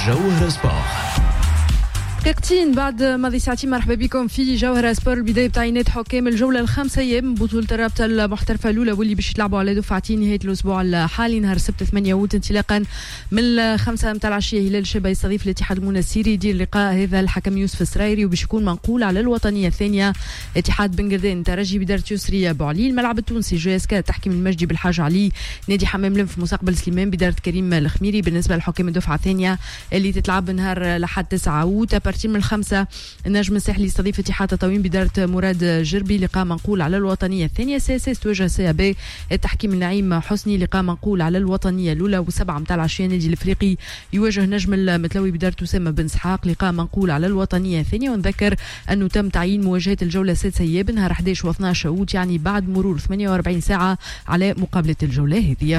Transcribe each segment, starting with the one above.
جوهرة سبور. دقيقتين بعد ماضي ساعتين مرحبا بكم في جوهرة سبور. البداية بتعيينات حكام الجولة الخامسة أيام بطولة الرابطة المحترفة الأولى واللي باش يتلعبوا على دفعتين نهاية الأسبوع الحالي نهار السبت 8 أوت انطلاقا من 5 متاع العشية. هلال الشبا يستضيف الاتحاد المنستيري. يدير لقاء هذا الحكم يوسف السرايري وباش يكون منقول على الوطنية الثانية اتحاد بن قردان ترجي بدارة يسري بوعلي. الملعب التونسي جي تحكيم المجدي بالحاج علي. نادي حمام لنف مستقبل سليمان بدارة كريم الخميري. بالنسبة لحكام الدفعة الثانية اللي تتلعب نهار لحد 9 أوت أبارتي من 5 النجم الساحلي يستضيف اتحاد تطاوين بدارة مراد جربي. لقاء منقول على الوطنية الثانية. سياسيس تواجه سيابي التحكيم النعيم حسني. لقاء منقول على الوطنية الأولى. و7 متاع العشية نادي الافريقي يواجه نجم المتلوي بدارة أسامة بن سحاق. لقاء منقول على الوطنية الثانية. ونذكر أنه تم تعيين مواجهة الجولة السادسة اياب نهار 11 و12 أوت يعني بعد مرور 48 ساعة على مقابلة الجولة هذه.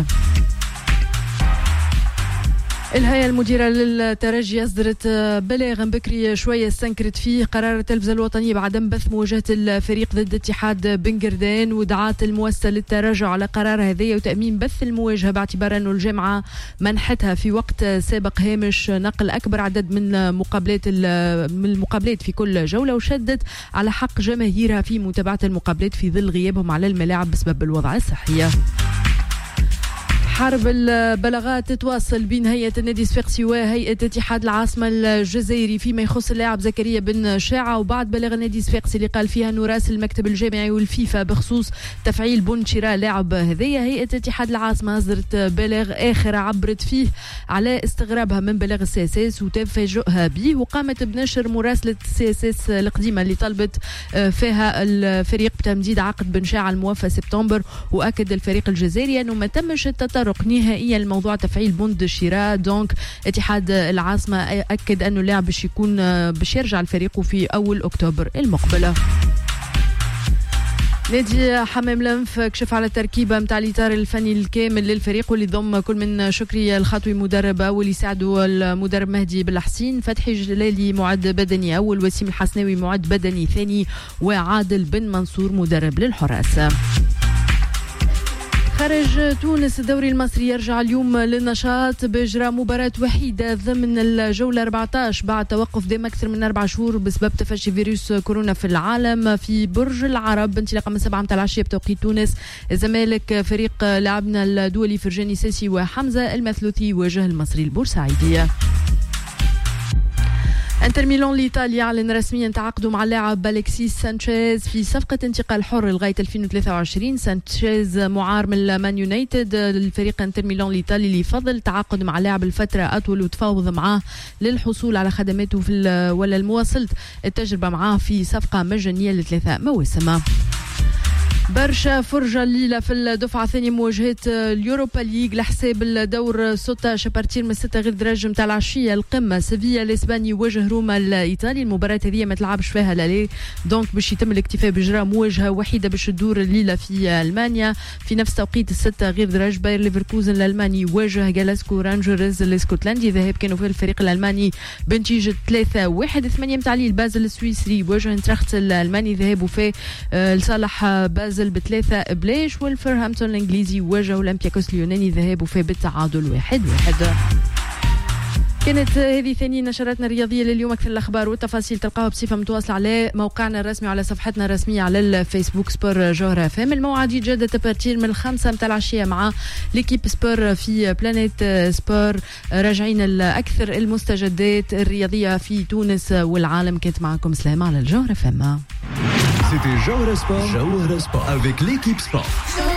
الهيئة المديرة للترجي أصدرت بلاغ بكري شوية استنكرت فيه قرار التلفزة الوطنية بعدم بث مواجهة الفريق ضد اتحاد بن قردان. ودعات المؤسسة للتراجع على قرار هذا وتأمين بث المواجهة باعتبار أنه الجامعة منحتها في وقت سابق هامش نقل أكبر عدد من المقابلات في كل جولة. وشدت على حق جماهيرها في متابعة المقابلات في ظل غيابهم على الملاعب بسبب الوضع الصحي. حرب البلاغات تتواصل بين هيئة النادي الصفاقسي وهيئة اتحاد العاصمة الجزائري فيما يخص اللاعب زكريا بن شاعة. وبعد بلاغ النادي الصفاقسي اللي قال فيها انه راسل المكتب الجامعي والفيفا بخصوص تفعيل بن شراء لاعب هذية. هيئة اتحاد العاصمة أصدرت بلاغ آخر عبرت فيه على استغرابها من بلاغ السياسيس وتفاجؤها به. وقامت بنشر مراسلة السياسيس القديمة اللي طلبت فيها الفريق بتمديد عقد بن شاعة الموفى سبتمبر. وأكد الفريق الجزائري أنه ما تمش التطرق نهائيا لموضوع تفعيل بند شراء. دونك اتحاد العاصمة أكد أنه اللاعب باش يرجع لفريقه في أول أكتوبر المقبلة. نادي حمام لنف كشف على التركيبة متاع الإطار الفني الكامل للفريق واللي ضم كل من شكري الخطوي مدرب أول يساعده المدرب مهدي بالحسين. فتحي جلالي معد بدني أول. وسيم الحسناوي معد بدني ثاني. وعادل بن منصور مدرب للحراس. خارج تونس الدوري المصري يرجع اليوم للنشاط بإجراء مباراة وحيدة ضمن الجولة 14 بعد توقف دام أكثر من 4 شهور بسبب تفشي فيروس كورونا في العالم في برج العرب انطلاقا من 7 متاع العشية بتوقيت تونس. الزمالك فريق لاعبنا الدولي فرجاني ساسي وحمزة المثلوثي يواجه المصري البورسعيدي. انتر ميلان الإيطالي أعلن رسميا تعاقده مع اللاعب أليكسيس سانشيز في صفقة انتقال حر لغاية 2023. سانشيز معار من مان يونايتد. الفريق انتر ميلان الإيطالي اللي فضل تعاقد مع لاعب الفترة أطول وتفاوض معاه للحصول على خدماته ولا المواصلة التجربة معاه في صفقة مجانية ل3 مواسم. برشا فرجة الليلة في الدفعة الثانية مواجهة اليوروبا ليج لحساب الدور 16 بارتير من 6 غير درجة متاع العشية. القمة سيفيا الإسباني يواجه روما الإيطالي. المباراة هذه ما تلعبش فيها لالي دونك باش يتم الاكتفاء بإجراء مواجهة وحيدة باش تدور الليلة في ألمانيا في نفس توقيت 6 غير درجة. باير ليفركوزن الألماني يواجه جالاسكو رانجرز الاسكتلندي. ذهاب كانوا في الفريق الألماني بنتيجة 3-1. 8 متاع الليل بازل السويسري يواجه انتراخت الألماني. ذهابوا في لصالح بازل ب3 بلاش. والفرهامبتون الانجليزي يواجه اولمبياكوس اليوناني. ذهاب وفاء بالتعادل 1-1. كانت هذه ثاني نشراتنا الرياضية لليوم. أكثر الأخبار والتفاصيل تلقاها بصفة متواصلة على موقعنا الرسمي وعلى صفحتنا الرسمية على الفيسبوك سبور جوهرة فام. الموعد يتجدد تبارتير من 5 متاع العشية مع ليكيب سبور في بلانيت سبور. راجعين الأكثر المستجدات الرياضية في تونس والعالم. كانت معكم سلام على الجوهرة فام. C'était Jauhara Sport avec l'équipe Sport.